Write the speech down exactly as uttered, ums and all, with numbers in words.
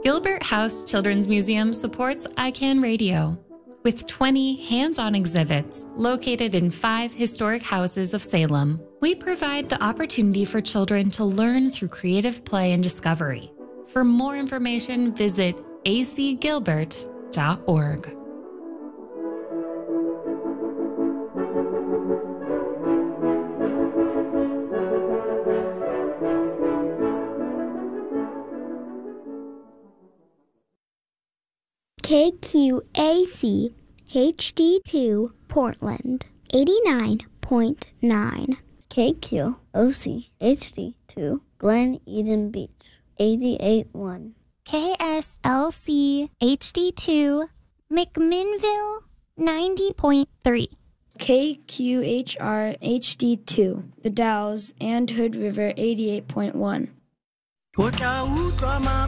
Gilbert House Children's Museum supports I CAN Radio with twenty hands-on exhibits located in five historic houses of Salem. We provide the opportunity for children to learn through creative play and discovery. For more information, visit a c gilbert dot org. K Q A C H D two Portland eighty-nine point nine. K Q O C H D two Glen Eden Beach eighty-eight point one. K S L C H D two McMinnville ninety point three. K Q H R H D two The Dalles and Hood River eighty-eight point one.